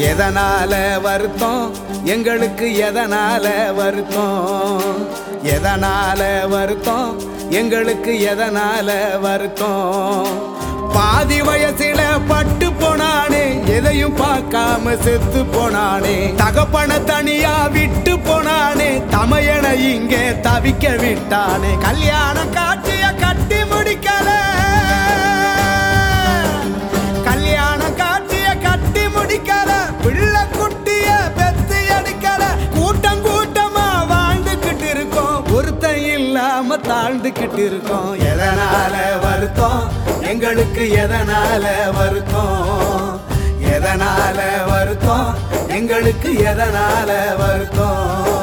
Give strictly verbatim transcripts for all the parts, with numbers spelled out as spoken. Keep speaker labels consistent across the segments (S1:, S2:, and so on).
S1: எதனால வருத்தம் எங்களுக்கு எதனால வருத்தம் எதனால வருத்தம் எங்களுக்கு எதனால வருத்தம் பாதி வயசில பட்டு போனானே எதையும் பார்க்காம செத்து போனானே தகப்பன தனியா விட்டு போனானே தமையனை இங்கே தவிக்க விட்டானே கல்யாணம் காட்சிய கட்டி முடிக்கல கல்யாணம் காட்சிய கட்டி முடிக்கல பிள்ளை குட்டிய பெத்து எடுக்கல கூட்டம் கூட்டமா வாழ்ந்துகிட்டு இருக்கோம் ஒருத்தன் இல்லாம தாழ்ந்துகிட்டு இருக்கோம் எதனால வருத்தம் எங்களுக்கு எதனால வருத்தம் எதனால வருத்தம் எங்களுக்கு எதனால வருத்தம்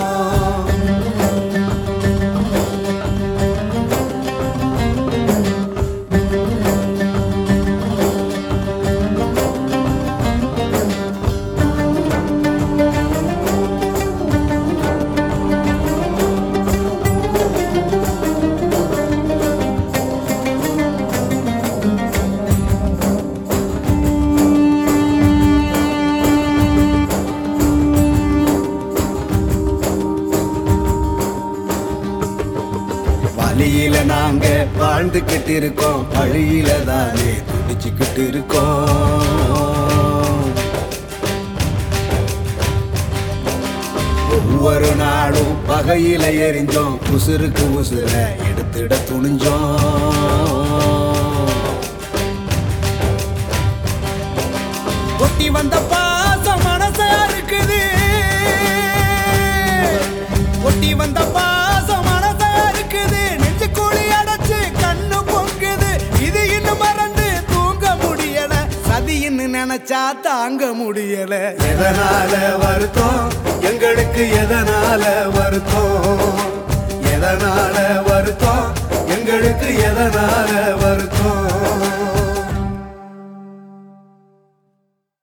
S1: வழியில நாங்க வாழ்ந்துகிட்டு இருக்கோம் வழியில தானே துடிச்சுக்கிட்டு இருக்கோம் ஒவ்வொரு நாளும் பகையில எரிஞ்சோம் உசுருக்கு உசுர எடுத்துட துணிஞ்சோம் ஒட்டி வந்த பாசம் மனச இருக்குது ஒட்டி வந்த பாசம் மனச இருக்குது நெஞ்சு கூலி அடைச்சு கண்ணு பொங்குது இது இன்னும் மறந்து தூங்க முடியல சதின்னு நினைச்சா தாங்க முடியல எதனால வருத்தம் எங்களுக்கு எதனால வருத்தம் எதனால வருத்தம் எங்களுக்கு எதனால வருத்தம்